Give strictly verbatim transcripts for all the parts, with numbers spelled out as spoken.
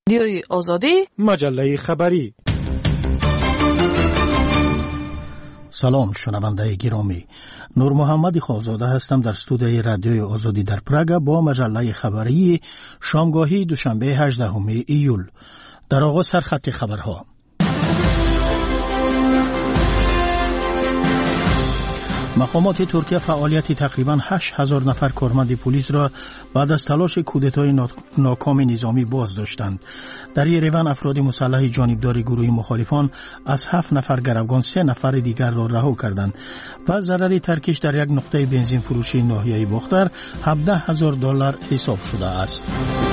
رادیوی آزادی، مجله خبری. سلام شنونده گرامی، نور محمد خانزاده هستم در استودیوی رادیوی آزادی در پراگ با مجله خبری شامگاهی دوشنبه هجدهم ایول. در آغاز سرخط خبرها. مقامات ترکیه فعالیت تقریباً هشت هزار نفر کارمند پلیس را بعد از تلاش کودتای ناکام نظامی باز داشتند. در یریون افراد مسلح جانبدار گروه مخالفان از هفت نفر گروگان سه نفر دیگر را رها کردند و ضرر ترکش در یک نقطه بنزین فروشی ناحیه باختر هفده هزار دلار حساب شده است.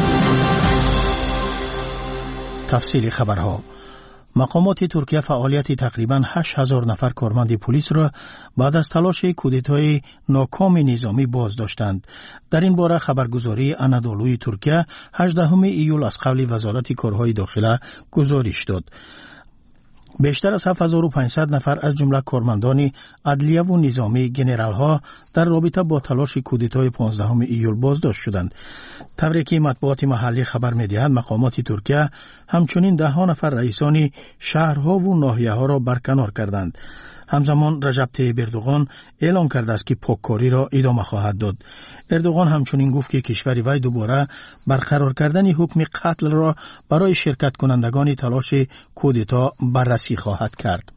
تفصیل خبرها. مقامات ترکیه فعالیت تقریباً هشت هزار نفر کارمند پلیس را بعد از تلاش کودتای ناکام نظامی باز داشتند. در این باره خبرگزاری انادولوی ترکیه هجدهم ایول از قبل وزارت کارهای داخله گزارش داد. بیشتر از هفت هزار و پانصد نفر از جمله کارمندان عدلیه و نظامی گنرال‌ها در رابطه با تلاش کودتای پانزدهم ایول بازداشت شدند. طوری که مطبوعات محلی خبر می‌دهند مقامات ترکیه همچنین ده ها نفر رئیسان شهرها و ناحیه‌ها را برکنار کردند. همزمان رجب طیب اردوغان اعلام کرده است که پاککاری را ادامه خواهد داد. اردوغان همچنین گفت که کشور وی دوباره برقرار کردن حکم قتل را برای شرکت کنندگان تلاش کودتا بررسی خواهد کرد.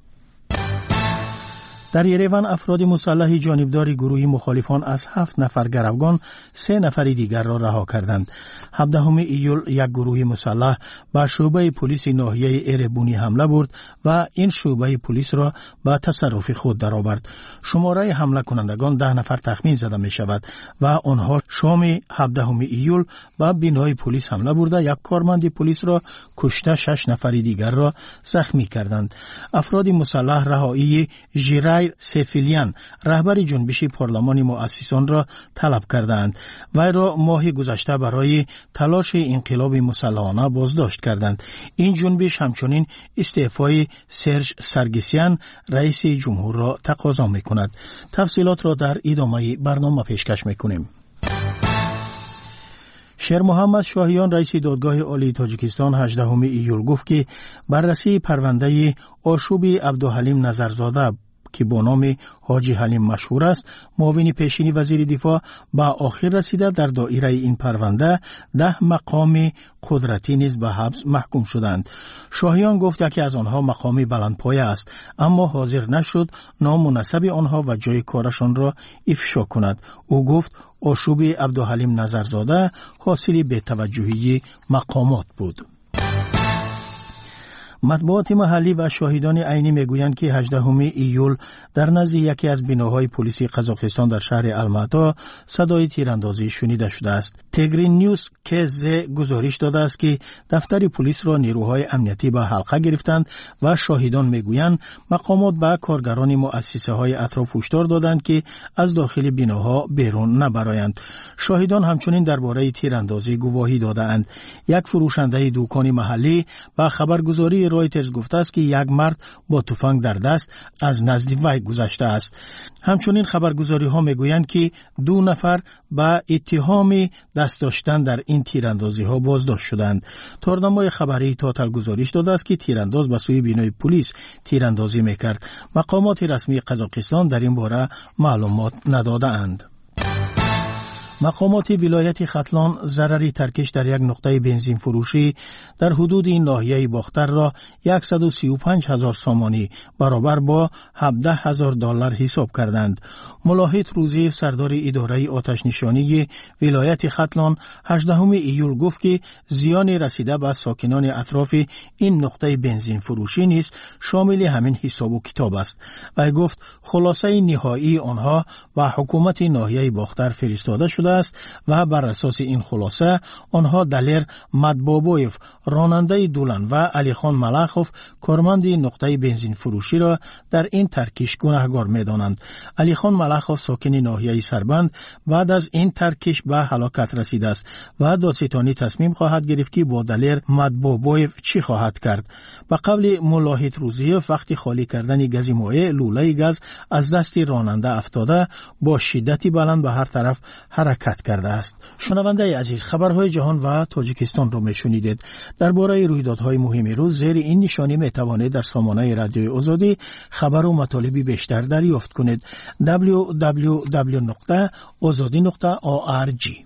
در یریون افراد مسلح جانبدار گروه مخالفان از هفت نفر گروگان سه نفر دیگر را رها کردند. هفدهم ایول یک گروه مسلح به شعبه پلیس ناحیه ایربونی حمله برد و این شعبه پلیس را به تصرف خود درآورد. شماره حمله کنندگان ده نفر تخمین زده می شود و آنها شام هفدهم ایول به بنای پلیس حمله برده یک کارمند پلیس را کشته شش نفر دیگر را زخمی کردند. افراد مسلح رهایی ژیرای سیفیلیان رهبر جنبش پارلمان مؤسسان را طلب کردند. وی را ماه گذشته برای تلاش انقلاب مسلحانه بازداشت کردند. این جنبش همچنین استعفای سرژ سرگسیان رئیس جمهور را تقاضا می‌کند. تفصیلات را در ادامه برنامه پیشکش می‌کنیم. شیر محمد شاهیان رئیس دادگاه عالی تاجیکستان هجدهم ایول گفت که بررسی پرونده آشوب عبدالحلیم نظرزاده که با نام حاجی حلیم مشهور است معاون پیشین وزیر دفاع به آخر رسیده. در دایره این پرونده ده مقام قدرتی نیز به حبس محکوم شدند. شاهیان گفت که از آنها مقامی بلندپایه است اما حاضر نشد نام مناسب آنها و جای کارشان را افشا کند. او گفت آشوب عبدالحلیم نظرزاده حاصل بی‌توجهی مقامات بود. مطبوعات محلی و شاهدان عینی میگویند که هجدهم ایول در نزد یکی از بناهای پلیس قزاقستان در شهر الماتا صدای تیراندازی شنیده شده است. تگرین نیوز کز گزارش داده است که دفتر پلیس را نیروهای امنیتی به حلقه گرفتند و شاهدان میگویند مقامات به کارگران مؤسسه های اطراف هشدار دادند که از داخل بناها بیرون نبرایند. شاهدان همچنین درباره تیراندازی گواهی دادند. یک فروشنده دکان محلی با خبرگزاری رایترز گفته است که یک مرد با تفنگ در دست از نزد وی گذشته است. همچنین خبرگزاری ها میگویند که دو نفر با اتهام دست داشتن در این تیراندازی ها بازداشت شدند. تورنمای خبری تاتل گزارش داده است که تیرانداز به سوی بینای پلیس تیراندازی میکرد. مقامات رسمی قزاقستان در این باره معلومات نداده‌اند. مقامات ولایت ختلان ضرری ترکش در یک نقطه بنزین فروشی در حدود این ناحیه باختر را صد و سی و پنج هزار سامانی برابر با هفده هزار دلار حساب کردند. ملاحظ روزی سردار اداره آتش نشانی ولایت ختلان هجدهم ایول گفت که زیان رسیده به ساکنان اطراف این نقطه بنزین فروشی نیز شامل همین حساب و کتاب است. و گفت خلاصه نهایی آنها و حکومت ناحیه باختر فرستاده شده است و بر اساس این خلاصه آنها دلیر مدبابویف راننده دولن و علی خان ملخوف کارمند نقطه بنزین فروشی را در این ترکش گناهکار می‌دانند. علی خان ملخوف ساکن ناحیه سربند بعد از این ترکش به هلاکت رسیده است و دادستانی تصمیم خواهد گرفت که با دلیر مدبابویف چی خواهد کرد. به قول ملاحظ روزیف وقتی خالی کردن گاز مایع لوله گاز از دست راننده افتاده با شدتی بلند به هر طرف حرکت حرکت کرده است. شنونده عزیز، خبرهای جهان و تاجیکستان رو میشنیدید. درباره رویدادهای مهم روز زیر این نشانی میتوانید در سامانه رادیوی آزادی خبر و مطالبی بیشتر دریافت کنید. دبلیو دبلیو دبلیو نقطه آزادی نقطه او آر جی.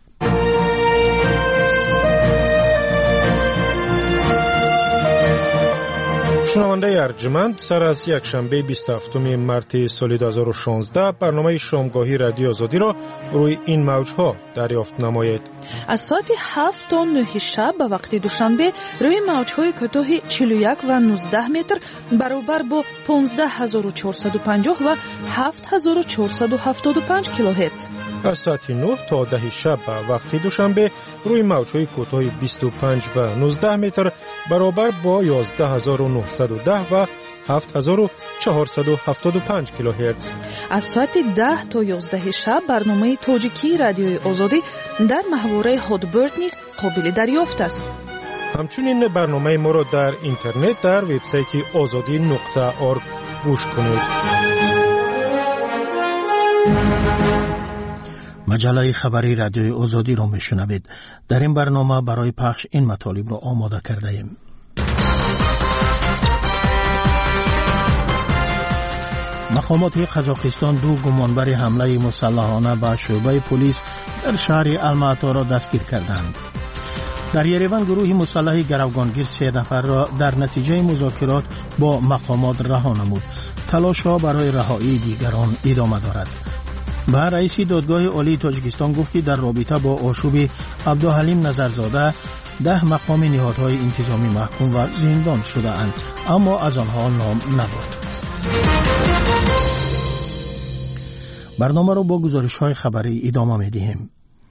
شنونده ارجمند، سر از یک شنبه بیست و هفتم مارس سال دو هزار و شانزده برنامه شامگاهی رادیو آزادی را روی این موجها دریافت نمایید. از ساعت هفت تا نه شب به وقت دوشنبه روی موجهای کوتاه چهل و یک و نوزده متر برابر با پانزده هزار و چهارصد و پنجاه و هفت هزار و چهارصد و هفتاد و پنج کیلوهرتز. از ساعت نه تا ده شب به وقت دوشنبه روی موجهای کوتاه بیست و پنج و نوزده متر برابر با یازده هزار و نهصد و ده و هفت هزار و چهارصد و هفتاد و پنج کیلوهرتز. از ساعت ده تا یازده شب برنامه تاجیکی رادیوی آزادی در محوره هادبرد نیز قابل دریافت است. همچنین برنامه ما را در اینترنت در وبسایت آزادی نقطه اورگ گوش کنید. مجله خبری رادیوی آزادی را میشنوید. در این برنامه برای پخش این مطالب را آماده کرده ایم. مقامات قزاقستان دو گمانبر حمله مسلحانه به شعبه پلیس در شهر الماتا را دستگیر کردند. در یریون گروه مسلح گروگانگیر سه نفر را در نتیجه مذاکرات با مقامات رها نمود. تلاش‌ها برای رهایی دیگران ادامه دارد. به رئیس دادگاه عالی تاجیکستان گفت که در رابطه با آشوب عبدالحلیم نظرزاده ده مقام نهادهای انتظامی محکوم و زندان شده اند، اما از آنها نام نبرد. برنامه را با گزارش‌های خبری ادامه می‌دهیم.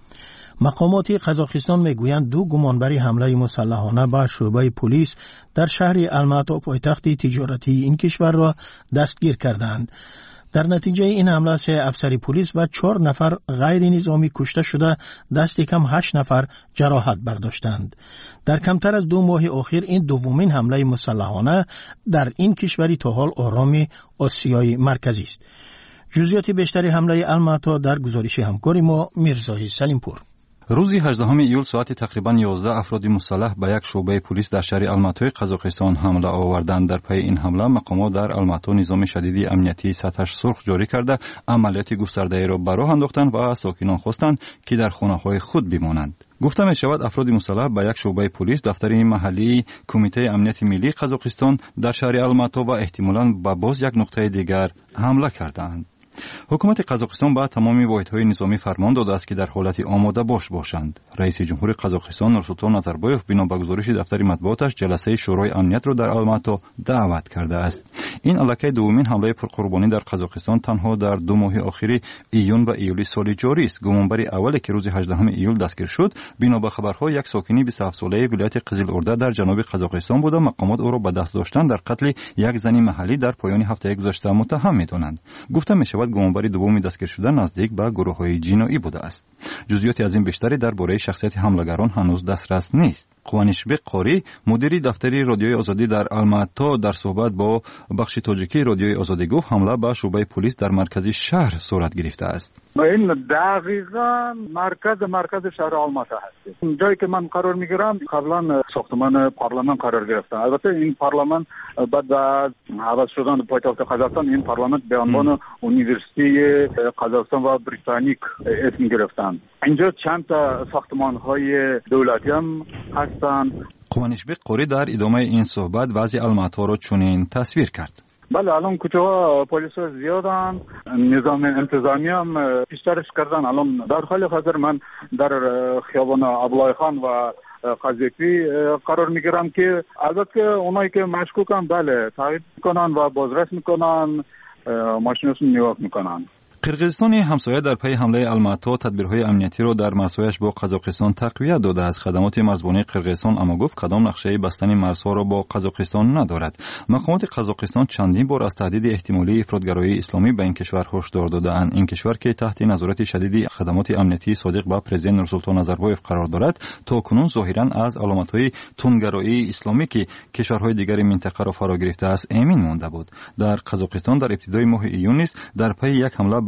مقامات قزاقستان میگویند دو گمانبر حمله مسلحانه به شعبه پلیس در شهر الماتا پایتخت تجارتی این کشور را دستگیر کردند. در نتیجه این حمله سه افسر پلیس و چهار نفر غیر نظامی کشته شده، دست کم هشت نفر جراحت برداشتند. در کمتر از دو ماه اخیر این دومین حمله مسلحانه در این کشوری تا حال آرام آسیای مرکزی است. جزئیات بیشتری حمله الماتا در گزارش همکار ما میرزای سلیمپور. روز هجدهم ایول ساعت تقریبا یازده افراد مسلح به یک شعبه پلیس در شهر الماتای قزاقستان حمله آوردند. در پی این حمله مقامات در الماتا نظام شدیدی امنیتی سطحش سرخ جاری کرده عملیات گسترده را به راه انداختند و ساکنان خواستند که در خانه‌های خود بمانند. گفته می شود افراد مسلح به یک شعبه پلیس دفتر محلی کمیته امنیت ملی قزاقستان در شهر الماتا و احتمالاً به باز یک نقطه دیگر حمله کردند. حکومت قزاقستان با تمام واحدهای نظامی فرمان داده است که در حالت آماده باش باشند. رئیس جمهور قزاقستان نورسولطان نظربایف بنا به گزارش دفتر مطبوعاتش جلسه شورای امنیت را در الماتا دعوت کرده است. این الکی دومین حمله پرقربانی در قزاقستان تنها در دو ماه اخیر ایون و ایولی سال جاری است. گمانبر اولی که روز هجدهم ایول دستگیر شد بنا به خبرها یک ساکنی بیست و هفت ساله ولایت قزل‌ارده در جنوب قزاقستان بود. مقامات او را به دست داشتن در قتل یک زن محلی در پایان هفته گذشته متهم می‌دانند. گفته می‌شود گمانبر دوم دستگیر شده نزدیک به گروه‌های جنایی بوده است. جزئیات از این بیشتری درباره شخصیت حمله‌گران هنوز دسترس نیست. قوانشبی قاری مدیر دفتر رادیوی آزادی در الماتا در صحبت با بخش تاجیکی رادیوی آزادی گفت حمله به شعبه پلیس در مرکز شهر صورت گرفته است. این دقیقاً مرکز مرکز شهر الماتا هست. جایی که من قرار میگیرم قبلا ساختمان پارلمان قرار گرفته. البته این پارلمان بعد از عوض شدن پایتخت قزاقستان این پارلمان به عنوان یونیورسیتی قزاقستان و بریتانیک اسم گرفتن. اینجا چند تا ساختمان‌های دولتی هم هستند. قوانشبی قاری در ادامه این صحبت وضع الماتا را چنین تصویر کرد. بله الان کوچه‌ها پلیس ها زیادن، نظام انتظامی هم بیشترش کردن. الان در حال حاضر من در خیابان ابلای خان و قزاقی قرار میگیرم که البته اونایی که مشکوکن بله تعقیب میکنن و بازرس میکنن، ماشینشون نگاه میکنن. قرقیزستان همسایه در پی حمله الماتا تدبیرهای امنیتی را در مرزهایش با قزاقستان تقویت داده است. خدمات مرزبانی قرقیزستان اما گفت کدام نقشه بستن مرزها را با قزاقستان ندارد. مقامات قزاقستان چندین بار از تهدید احتمالی افراطگرایی اسلامی به این کشور هشدار داده‌اند. این کشور که تحت نظارت شدید خدمات امنیتی صادق با پرزیدنت نورسولطان نظربایف قرار دارد تا کنون ظاهراً از علامت‌های تندگرایی اسلامی که کشورهای دیگر منطقه را فرا گرفته است امین مانده بود. در قزاقستان در ابتدای ماه ایون نیز در پی یک حمله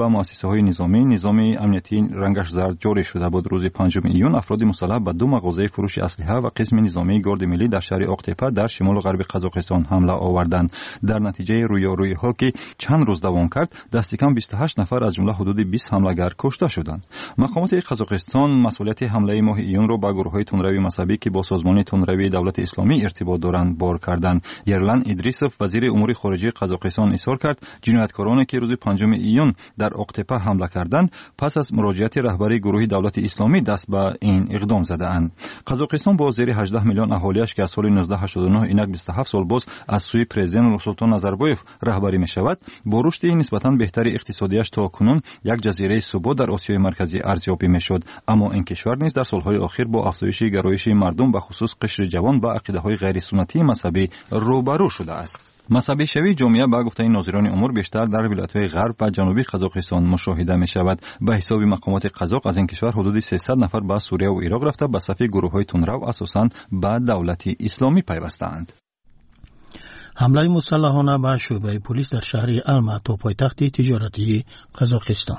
به مؤسسه‌های نظامی نظام امنیتی رنگش زرد جاری شده بود. روز پنجم ایون افراد مسلح به دو مغازه فروش اسلحه و قسم نظامی گارد ملی در شهر اقتپه در شمال و غرب قزاقستان حمله آوردند. در نتیجه رویارویی ها که چند روز دوام کرد دست کم بیست و هشت نفر از جمله حدود بیست حمله‌گر کشته شدند. مقامات قزاقستان مسئولیت حمله ماه ایون را به گروه‌های تندروی مذهبی که با سازمان تندروی دولت اسلامی ارتباط دارند بار کردند. یرلن ادریسوف وزیر امور خارجه قزاقستان اظهار کرد جنایتکارانی که روز پنجم ایون در اقتپه حمله کردند پس از مراجعت رهبری گروه دولت اسلامی دست به این اقدام زده‌اند. قزاقستان با زیر هجده میلیون اهالیش که از سال نوزده هشتاد و نه اینک بیست و هفت سال باز از سوی پرزیدنت نورسولطان نظربایف رهبری می‌شود، با رشد نسبتاً بهتر اقتصادیش تا کنون یک جزیره ثبات در آسیای مرکزی ارزیابی می‌شد. اما این کشور نیز در سال‌های اخیر با افزایش گرایش مردم به خصوص قشر جوان به عقیده‌های غیر سنتی مذهبی روبرو شده است. مذهبی شوی جامعه به گفته ناظران امور بیشتر در ولایت‌های غرب و جنوبی قزاقستان مشاهده می‌شود. به حساب مقامات قزاق از این کشور حدود سیصد نفر به سوریه و عراق رفته به صف گروه‌های تندرو اساساً به دولت اسلامی پیوسته‌اند. حمله مسلحانه به شعبه پلیس در شهر الماتو پایتخت تجارتی قزاقستان.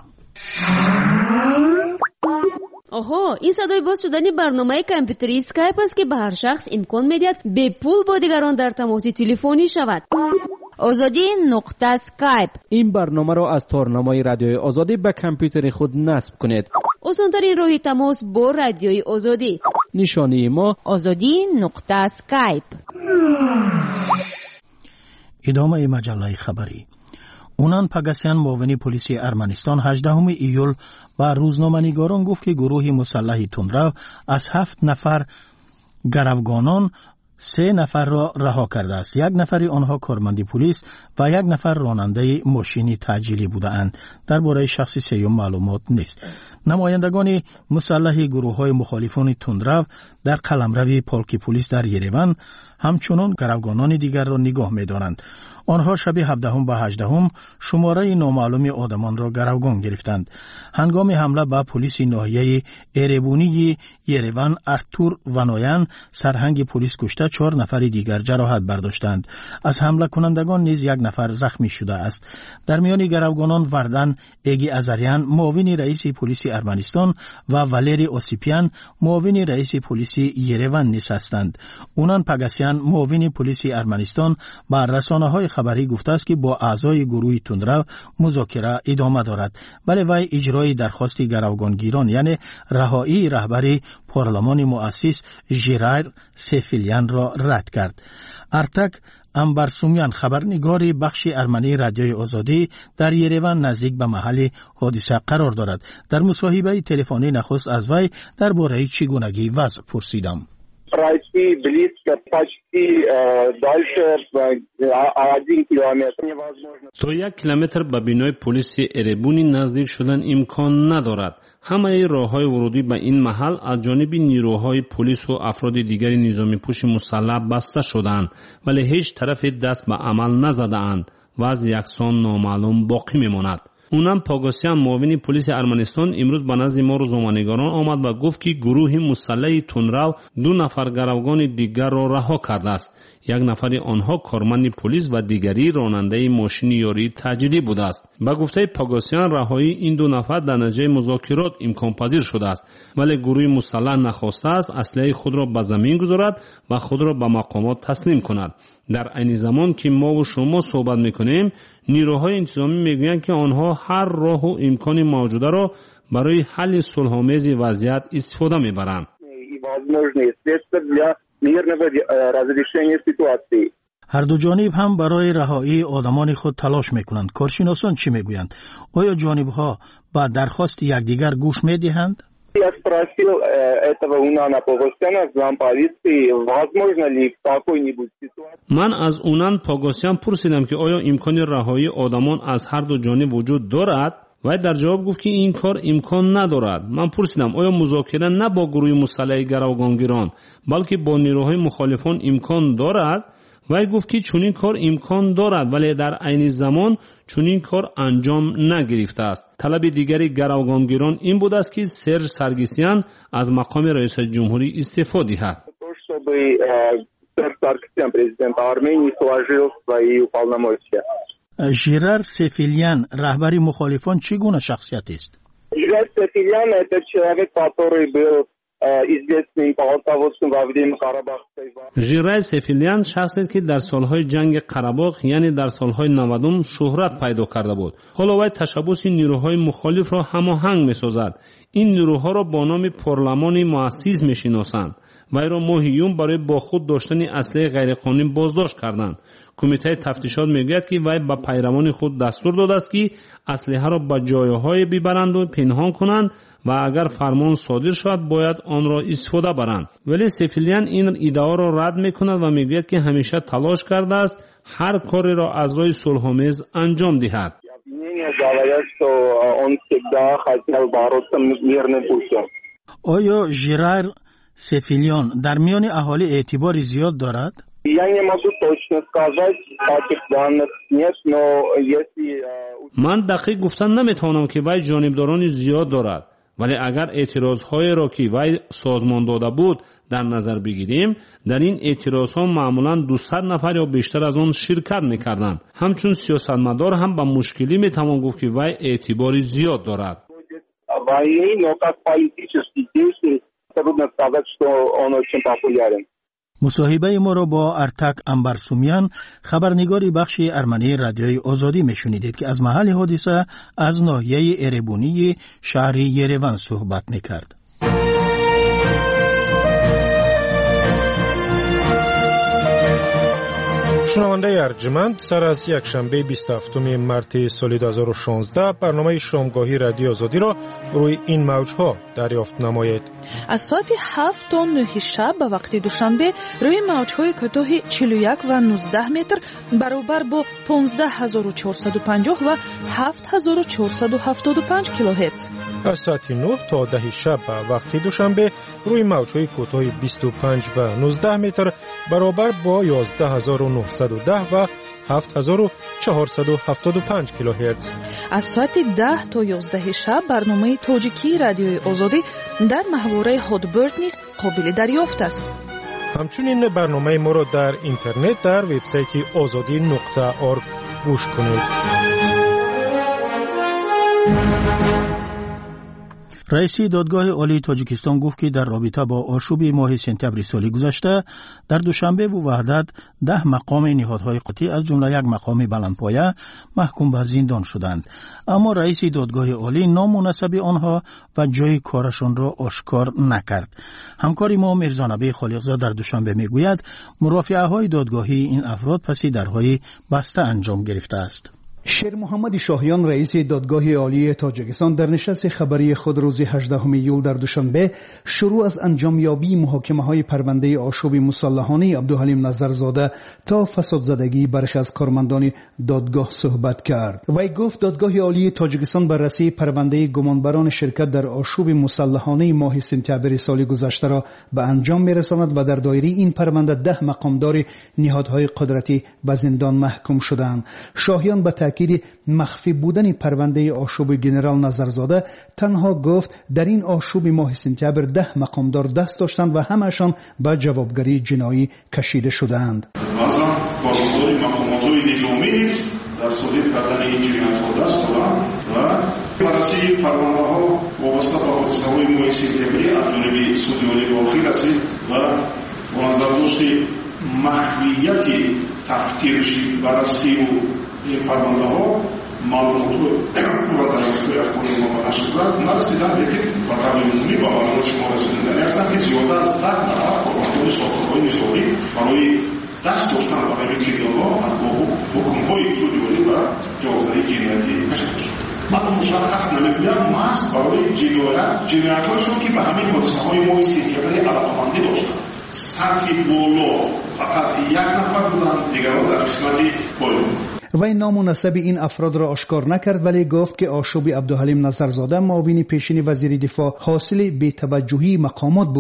آها، این صدای باز شدنی برنامه کامپیوتری اسکایپ است که به هر شخص امکان می‌دهد به پول با دیگران در تماس تلفنی شود. آزادی نقطه اسکایپ. این برنامه را از تارنمای رادیوی آزادی به کامپیوتر خود نصب کنید. آسان‌ترین راه تماس با رادیوی آزادی. نشانی ما آزادی نقطه اسکایپ. ادامه مجله خبری. اونان پگاسیان معاون پلیس ارمنستان هجدهم ایول با روزنامه‌نگاران گفت که گروه مسلح تندرو از هفت نفر گروگانان سه نفر را رها کرده است. یک نفری آنها کارمند پلیس و یک نفر راننده ماشین تعجیلی بودند. درباره شخص سوم معلومات نیست. نمایندگان مسلح گروه‌های مخالفان تندرو در قلمرو پالک پلیس در یریوان همچنان گروگانان دیگر را نگاه می‌دارند. آنها شب هفدهم و هجدهم شماره نامعلوم آدمان را گروگان گرفتند. هنگام حمله به پلیس ناحیه ایربونی یریوان ارتور ونایان سرهنگ پلیس کشته چهار نفر دیگر جراحت برداشتند. از حمله کنندگان نیز یک نفر زخمی شده است. در میان گروگانان وردن ایگی ازریان معاون رئیس پلیس ارمنستان و والری اوسیپیان معاون رئیس پلیس یریوان نیز هستند. اونان پگاسیان معاون پلیس ارمنستان با رسانه‌های خبری گفته است که با اعضای گروه تندرو مذاکره ادامه دارد، ولی وی اجرای درخواست گروگانگیران یعنی رهایی رهبر پارلمان مؤسس ژیرایر سفیلیان را رد کرد. ارتک امبرسومیان خبرنگار بخش ارمنی رادیوی آزادی در یریوان نزدیک به محل حادثه قرار دارد. در مصاحبه تلفنی نخست از وی درباره چگونگی وضع پرسیدم. пройти близко, почти э, дальше один километр невозможно. تا یک کیلومتر به بینای پلیس ایربونی نزدیک شدن امکان ندارد. همه راه‌های ورودی به این محل از جانب نیروهای پلیس و افراد دیگر نظامی پوش مسلح بسته شدند، ولی هیچ طرف دست به عمل نزده‌اند و از یکسان نامعلوم باقی می‌ماند. اونم پاگاسیان معاون پلیس ارمنستان امروز به نزد ما روزنامه‌نگاران آمد و گفت که گروه مسلح تندرو دو نفر گروگان دیگر را رها کرده است. یک نفر آنها کارمند پلیس و دیگری راننده ماشین یاری تعجیلی بوده است. با گفته پاگاسیان رهایی این دو نفر در نتیجه مذاکرات امکان پذیر شده است، ولی گروه مسلح نخواسته است اسلحه خود را به زمین گذارد و خود را به مقامات تسلیم کند. در عین زمان که ما و شما صحبت میکنیم نیروهای انتظامی میگویند که آنها هر راه و امکان موجوده را برای حل صلح‌آمیز وضعیت استفاده میبرند. هر دو جانب هم برای رهایی آدمان خود تلاش میکنند. کارشناسان چی میگویند؟ آیا جانبها با درخواست یکدیگر گوش میدهند؟ Я спросил этого Унана Погосяна, замполиции, возможно ли в какой-нибудь ситуации. من از اونان پاگاسیان پرسیدم که آیا امکان رهایی آدمان از هر دو جانب وجود دارد؟ و در جواب گفت که این کار امکان ندارد. من پرسیدم آیا مذاکره نه با گروه مسلح گروگانگیران بلکه با نیروهای مخالفان امکان دارد؟ و گفت که چنین کار امکان دارد ولی در عین زمان چنین کار انجام نگرفته است. طلب دیگری گروگانگیران این بود است که سرژ سرگیسیان از مقام رئیس جمهوری استعفا دهد. ژیرار Сефилян رهبری مخالفان چگونه شخصیت است؟ ژیرار Сефилян это человек, который был известный полководцем во время Карабахской войны. ژیرار سفیلیان شخصی است که در سالهای جنگ قره‌باغ یعنی در سالهای نود شهرت پیدا کرده بود. حالا وی تشبث نیروهای مخالف را هماهنگ می‌سازد. این نیروها را با نام پارلمان مؤسس می‌شناسند. وی را ماه یوم برای با خود داشتن اسلحه غیرقانونی بازداشت کردند. کمیته تفتیشات میگوید که وی به پیروان خود دستور داده است که اسلحه را به جایهای ببرند و پنهان کنند و اگر فرمان صادر شود باید آن را استفاده برند. ولی سفیلیان این ادعا را رد میکند و میگوید که همیشه تلاش کرده است هر کاری را از راه صلح‌آمیز انجام دهد. آیا ژیرار سفیلیان در میان اهالی اعتبار زیاد دارد؟ من دقیق گفتن نمیتوانم که وی جانبداران زیاد دارد، ولی اگر اعتراض‌های را که وی سازمان داده بود در نظر بگیریم، در این اعتراض‌ها معمولاً دویست نفر یا بیشتر از آن شرکت می‌کردند. همچون سیاستمدار هم به مشکلی میتوان گفت که وی اعتباری زیاد دارد. مصاحبه ما را با ارتک انبرسومیان خبرنگاری بخش ارمنی رادیوی آزادی میشنیدید که از محل حادثه از ناحیه اربونی شهر یریوان صحبت میکرد. شنونده ارجمند، سر از یک شنبه بیست و هفتم مارس سال دو هزار و شانزده برنامه شامگاهی رادیو آزادی را روی این موجها دریافت نمایید. از ساعت هفت تا نه شب به وقت دوشنبه روی موجهای کوتاه چهل و یک و نوزده متر برابر با پانزده هزار و چهارصد و پنجاه و هفت هزار و چهارصد و هفتاد و پنج کیلوهرتز. از ساعت نه تا ده شب به وقت دوشنبه روی موجهای کوتاه بیست و پنج و نوزده متر برابر با یازده هزار و نهصد و ده و هفت هزار و چهارصد و هفتاد و پنج کیلوهرتز. از ساعت ده تا یازده شب برنامه تاجیکی رادیوی آزادی در محوره هادبرد نیز قابل دریافت است. همچنین برنامه ما را در اینترنت در وبسایت آزادی نقطه org گوش کنید. رئیس دادگاه عالی تاجیکستان گفت که در رابطه با آشوب ماه سپتامبر سال گذشته در دوشنبه به وحدت ده مقام نهادهای قطعی از جمله یک مقام بلندپایه محکوم به زندان شدند، اما رئیس دادگاه عالی نام و نسب آنها و جای کارشان را آشکار نکرد. همکار ما میرزانبی خالقزاده در دوشنبه میگوید مرافعه های دادگاهی این افراد پس درهای بسته انجام گرفته است. شیر محمد شاهیان رئیس دادگاه عالی تاجیکستان در نشست خبری خود روز هجدهم ایول در دوشنبه شروع از انجامیابی محاکمه‌های پرونده آشوب مسلحانه عبدالحلیم نظرزاده تا فسادزدگی برخی از کارمندان دادگاه صحبت کرد. وی گفت دادگاه عالی تاجیکستان بررسی پرونده گمانبران شرکت در آشوب مسلحانه ماه سپتامبر سال گذشته را به انجام می‌رساند و در دایره این پرونده ده مقامدار نهادهای قدرتی به زندان محکوم شدند. شاهیان به تاکید مخفی بودن پرونده آشوب جنرال نظرزاده تنها گفت در این آشوب ماه سپتامبر ده مقامدار دست داشتند و همشان به جوابگری جنایی کشیده شدند. بعضا کارمندان مقامات‌های نظامی نیز در صورت کردن این جنایت‌ها دست دادند و بررسی پرونده‌ها وابسته به حادثه‌های ماه سپتامبر از جانب سود عالی باقی رسید و با نظر داشت محویت تفتیش بررسی و این پرونده ها معلومات رو در دستگاه اخباری ما نشد نرسیدن، لیکن به طور عمومی با معلومات شما رسیدن هستند که زیاده از ده نفر کارمندان ساختارهای نژادی برای دست داشتن برای گریه‌ها از حکم‌های سودی و جوابدهی جنایتی کشیده شد. من مشخص نمی‌گویم ماست برای جنایت جنایت‌هاشون که به همین حادثه‌های ماه سپتامبر علاقه‌مندی داشتند. سطح بالا فقط یک نفر بودند، دیگران در قسمت پایین. وی نام و نسب این افراد را آشکار نکرد، ولی گفت که آشوب عبدالحلیم نظرزاده معاون پیشین وزیر دفاع حاصل بی‌توجهی مقامات بود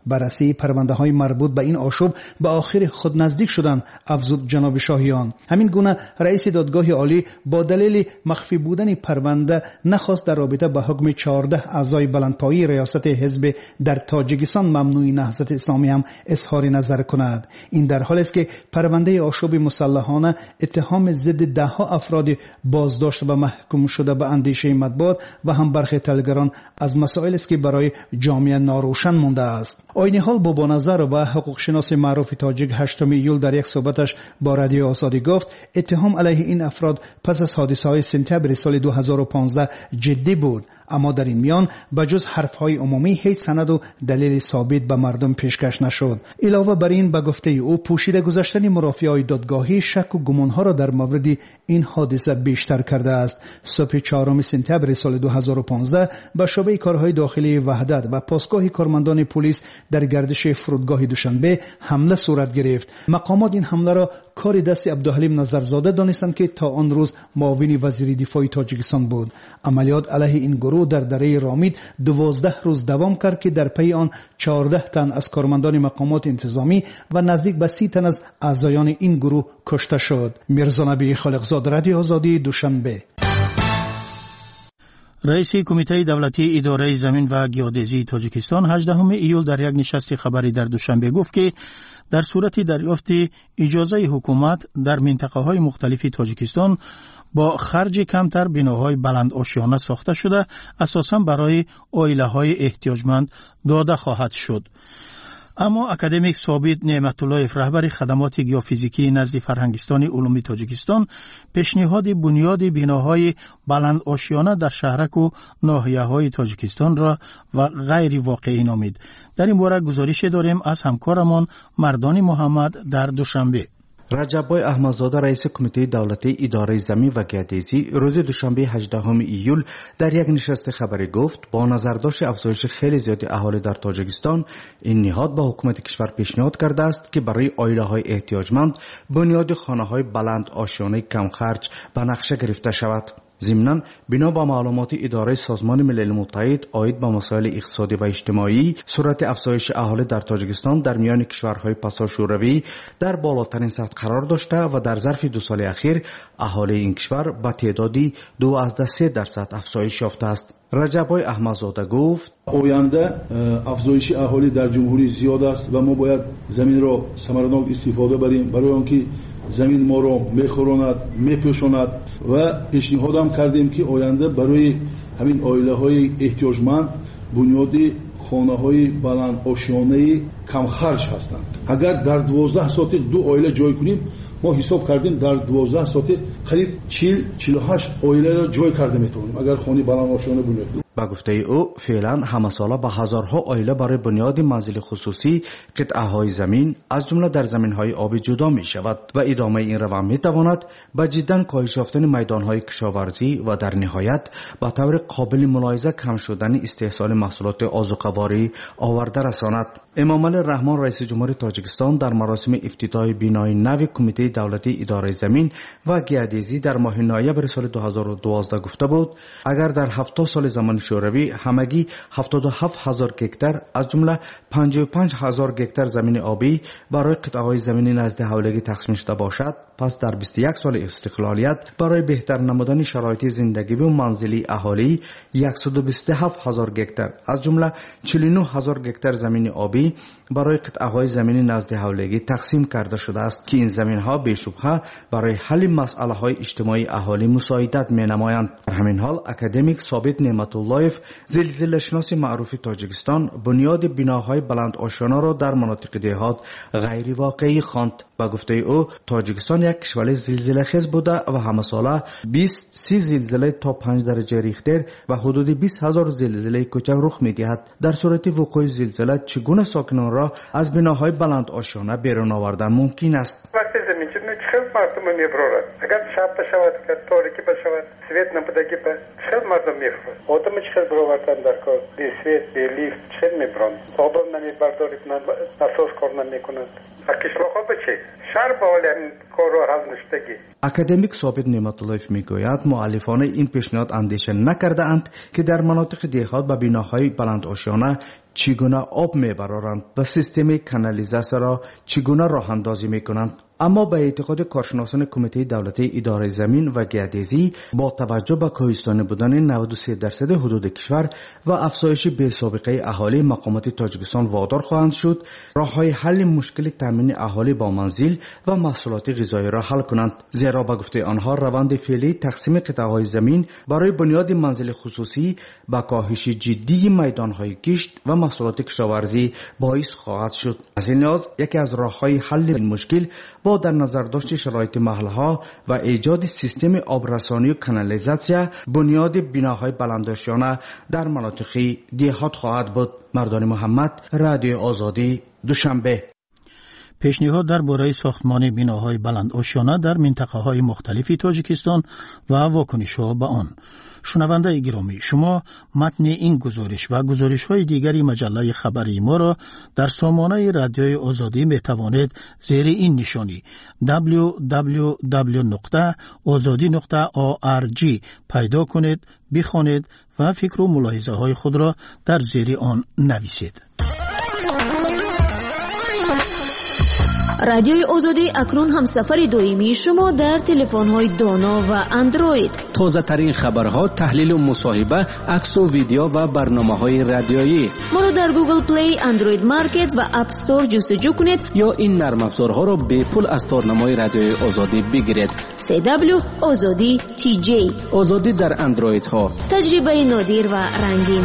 بررسی پرونده های مربوط به این آشوب به آخر خود نزدیک شدن، افزود جناب شاهیان. همین گونه رئیس دادگاه عالی با دلیل مخفی بودن پرونده نخواست در رابطه با حکم چهارده اعضای بلندپایه ریاست حزب در تاجیکستان ممنوع نهضت اسلامی هم اظهار نظر کند. این در حالی است که پرونده آشوب مسلحانه اتهام ضد ده ها افراد بازداشت و محکوم شده به اندیشه مطبوعات و هم برخی تحلیلگران از مسائل است که برای جامعه ناروشن مانده است. آینی حال با نظر و حقوق شناس معروف تاجیک هشتم ایول در یک صحبتش با رادیو آزادی گفت اتهام علیه این افراد پس از حادثه های سپتامبر سال دو هزار و پانزده جدی بود، اما در این میان بجز حرفهای عمومی هیچ سند و دلیل ثابت به مردم پیشکش نشد. علاوه بر این به گفته او پوشیده گذاشتن مرافعای دادگاهی شک و گمانها را در مورد این حادثه بیشتر کرده است. صبح چهارم سپتامبر سال دو هزار و پانزده به شعبه کارهای داخلی وحدت و پاسگاه کارمندان پلیس در گردش فرودگاه دوشنبه حمله صورت گرفت. مقامات این حمله را کار دست عبدالحلیم نظرزاده دانستند که تا آن روز معاون وزیر دفاع تاجیکستان بود. عملیات علیه این گروه در دره رامید دوازده روز دوام کرد که در پی آن چهارده تن از کارمندان مقامات انتظامی و نزدیک به سی تن از اعضایان این گروه کشته شد. میرزا نبی خالقزاد، رادیو آزادی، دوشنبه. رئیس کمیته دولتی اداره زمین و گیاه‌دزدی تاجیکستان هجدهم ایول در یک نشست خبری در دوشنبه گفت که در صورت دریافت اجازه حکومت در منطقه‌های مختلف تاجیکستان با خرج کمتر بناهای بلند آشیانه ساخته شده اساساً برای عائله‌های احتیاجمند داده خواهد شد. اما اکادمیک ثابت نعمت‌الله رهبر خدمات گیاه‌فیزیکی نزد فرهنگستان علومی تاجیکستان پیشنهاد بنیاد بناهای بلند آشیانه در شهرک و ناحیه‌های تاجیکستان را و غیر واقعی نامید. در این باره گزارش داریم از همکارمان مردان محمد در دوشنبه. رجب‌بای احمدزاده رئیس کمیته دولتی اداره زمین و گیاه‌دزدی روز دوشنبه هجدهم ایول در یک نشست خبری گفت با نظرداشت افزایش خیلی زیاد اهالی در تاجیکستان این نهاد به حکومت کشور پیشنهاد کرده است که برای عائله‌های احتیاجمند بنیاد خانه‌های بلند آشیانه کم خرج به نقشه گرفته شود. ضمناً بنا به معلومات اداره سازمان ملل متحد عاید به مسائل اقتصادی و اجتماعی، سرعت افزایش اهالی در تاجیکستان در میان کشورهای پسا شوروی در بالاترین سطح قرار داشته و در ظرف دو سال اخیر اهالی این کشور به تعدادی دو از سه درصد افزایش یافته است. رجب‌بای احمدزاده گفت آینده افزایش اهالی در جمهوری زیاد است و ما باید زمین را ثمرناک استفاده بریم برای آنکه زمین ما را میخوراند، میپوشاند و پیشنهاد هم کردیم که آینده برای همین عائله‌های احتیاجمند بنیاد خانه‌های بلند آشیانه کم خرج هستند. اگر در دوازده ساعت دو عائله جای کنیم، ما حساب کردیم در دوازده ساعت قریب چهل چهل و هشت عائله را جای کرده میتونیم اگر خانه بلند آشیانه بنیاد. با گفته او فعلا همه ساله با هزارها عائله برای بنیاد منزل خصوصی قطعه‌های زمین از جمله در زمین‌های آبی جدا می شود و ادامه این روند می تواند به جداً کاهش یافتن میدان‌های کشاورزی و در نهایت با طور قابل ملاحظه کم شدن استحصال محصولات آذوقه‌واری آورده رساند. امامعلی رحمان رئیس جمهور تاجیکستان در مراسم افتتاح بنای نو کمیته دولتی اداره زمین و گیاه‌دزدی در ماه نوامبر سال دو هزار و دوازده گفته بود اگر در هفتاد سال زمان شوروی همگی هفتاد و هفت هزار گکتار از جمله پنجاه و پنج هزار گکتار زمین آبی برای قطعه‌های زمین نزد حولگی تقسیم شده باشد، پس در بیست و یک سال استقلالیت برای بهتر نمودن شرایط زندگی و منزلی اهالی صد و بیست و هفت هزار گکتار از جمله چهل و نه هزار گکتار زمین آبی برای قطعه‌های زمین نزد حولگی تقسیم کرده شده است که این زمین‌ها بی‌شبهه برای حل مسائل‌های اجتماعی اهالی مساعدت می‌نمایند. در همین حال اکادمیک ثابت نعمت‌الله زلزله شناس معروف تاجیکستان بنیاد بناهای بلند آشیانه را در مناطق دهات غیر واقعی خواند. با گفته او تاجیکستان یک کشور زلزله خیز بوده و همه ساله بیست سی زلزله تا پنج درجه ریختر و حدود بیست هزار زلزله کوچک رخ می‌دهد. در صورت وقوع زلزله چگونه ساکنان را از بناهای بلند آشیانه بیرون آوردن ممکن است؟ وقتی زمین چه مردم میبرند اگر شب بشود که تاریکی بشود سویت نبودگی به چه مردم میبرند آدم چه برآوردن در کار بی سویت بی لیفت چه میبرند آب نمیبردارید نساز کار نمیکنند کشورها بچه شهر با حال این کار را حل نشدگی. اکادمیک ثابت نعمت‌الله میگوید مؤلفان این پیشنهاد اندیشه نکرده اند که در مناطق دهات و بناهای بلند آشیانه چگونه آب میبرارند و سیستم کانالیزاسیون را چگونه راه اندازی میکنند. اما به اعتقاد کارشناسان کمیته دولتی اداره زمین و گردیزی با توجه به کوهستانی بودن نود و سه درصد حدود کشور و افزایش بی‌سابقه اهالی، مقامات تاجیکستان وادار خواهند شد راه‌های حل مشکل تامین اهالی با منزل و محصولات غذایی را حل کنند، زیرا به گفته آنها روند فعلی تقسیم قطعه‌های زمین برای بنیاد منزل خصوصی با کاهش جدی میدان‌های کشت و محصولات کشاورزی باعث خواهد شد. از این لحاظ یکی از راه‌های حل این مشکل با در نظر داشت شرایط محلها و ایجاد سیستم آبرسانی و کانالیزاسیون بنیاد بناهای بلندآشیانه در مناطق دیهات خواهد بود. مردان محمد، رادیو آزادی، دوشنبه. پیشنهاد درباره ساختمان بناهای بلندآشیانه در منطقه‌های مختلف تاجیکستان و واکنش‌ها به آن. شنونده گرامی، شما متن این گزارش و گزارش‌های دیگری مجله خبری ما را در سامانه رادیوی آزادی می توانید زیر این نشانی دبلیو دبلیو دبلیو نقطه آزادی نقطه org پیدا کنید، بخوانید و فکر و ملاحظه های خود را در زیر آن نویسید. رادیوی آزادی اکنون همسفر دائمی شما در تلفن‌های دانا و اندروید. تازه ترین خبرها، تحلیل و مصاحبه، عکس و ویدیو و برنامه‌های رادیویی. ما را در گوگل پلی، اندروید مارکت و اپ استور جستجو کنید یا این نرم افزارها را به پول از تارنمای رادیوی آزادی بگیرید. سی دبلیو آزادی تی جی. آزادی در اندروید ها. تجربه نادر و رنگین.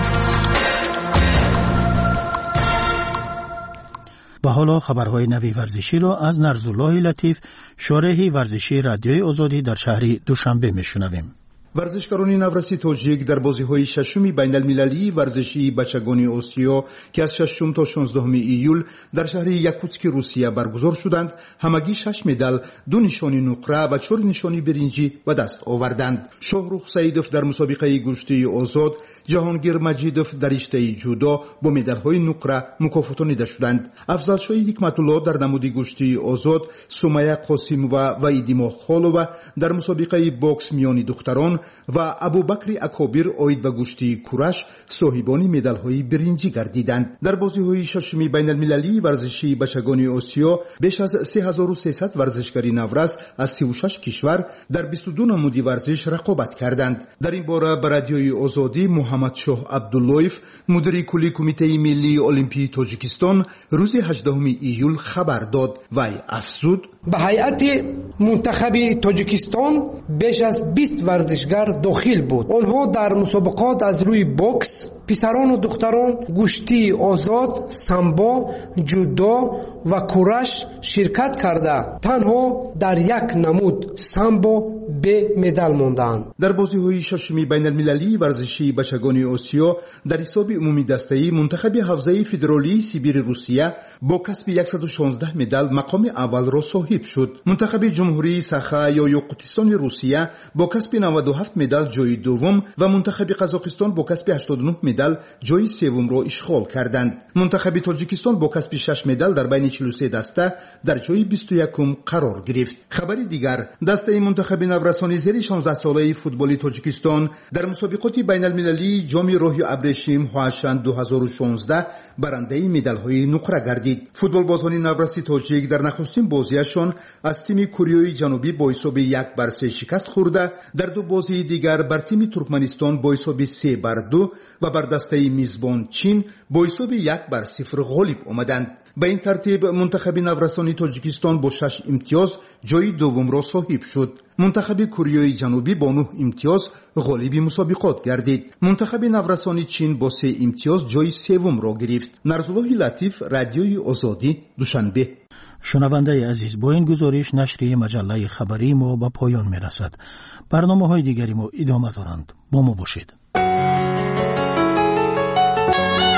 و حالا خبرهای نوی ورزشی را از نرزالله لطیف، شارح ورزشی رادیوی آزادی در شهر دوشنبه میشنویم. ورزشکاران نورسی تاجیک در بازی‌های ششم بین المللی ورزشی بچگانی آسیا که از ششم تا شانزدهم ایول در شهر یاکوتسک روسیه برگزار شدند، همگی شش مدال، دو نشانی نقره و چهار نشانی برنجی به دست آوردند. شاهرخ سعیدوف در مسابقه گشتی آزاد، جهانگیر مجیدوف در رشته جودو با مدال‌های نقره مکافاتانیده شدند. افضل حکمت الله در نمود گشتی آزاد، سمیه قاسمова و ایدیما خالووا در مسابقه باکس میان دختران و ابوبکر اکابر اوید به گشتی کورش صاحبان مدال‌های برنجی گردیدند. در بازی‌های ششم بین المللی ورزشی بچگانی آسیا بیش از سه هزار و سیصد ورزشکار نورس از سی و شش کشور در بیست و دو نمودی ورزش رقابت کردند. در این باره به رادیوی آزادی محمد شاه عبداللهیف، مدیر کلی کمیته ملی المپی تاجیکستان، روز هجدهم ایول خبر داد و افزود: به هیئت منتخب تاجیکستان بیش از بیست ورزشگر داخل بود. آنها در مسابقات از روی بوکس، پسران و دختران، گشتی آزاد، سامبو، جودو و کورش شرکت کرده تنها در یک نمود سامبو به مدال ماندند. در بازی‌های ششم بین المللی ورزشی بچگانی آسیا در حساب عمومی دسته‌ای منتخب حوزه فدرالی سیبیر روسیه با کسب صد و شانزده مدال مقام اول را صاحب شد. منتخب جمهوری ساخا یا یاقوتستان روسیه با کسب نود و هفت مدال جای دوم و منتخب قزاقستان با کسب هشتاد و نه مدال جای سوم را اشغال کردند. منتخب تاجیکستان با کسب شش مدال در بین چهل و سه دسته در جای بیست و یکم قرار گرفت. خبری دیگر، دسته منتخب نورسان زیر شانزده ساله فوتبال تاجیکستان در مسابقات بین المللی جام روحی ابریشم هواشند دو هزار و شانزده برنده مدال‌های نقره گردید. فوتبال بازان نورسی تاجیک در نخستین بازیشان از تیم کره جنوبی با حساب یک بر سه شکست خورده، در دو بازی دیگر بر تیم ترکمنستان با حساب سه بر دو و بر دسته میزبان چین با حساب یک بر صفر غالب آمدند. به این ترتیب منتخب نورسان تاجیکستان با شش امتیاز جای دوم را صاحب شد. منتخب کره جنوبی با نه امتیاز غالب مسابقات گردید. منتخب نورسان چین با سه امتیاز جای سوم را گرفت. نرزالله لطیف، رادیوی آزادی، دوشنبه. شنونده عزیز، با این گزارش نشریه مجله خبری ما به پایان می رسد. برنامه های دیگری ما ادامه دارند. با ما باشید.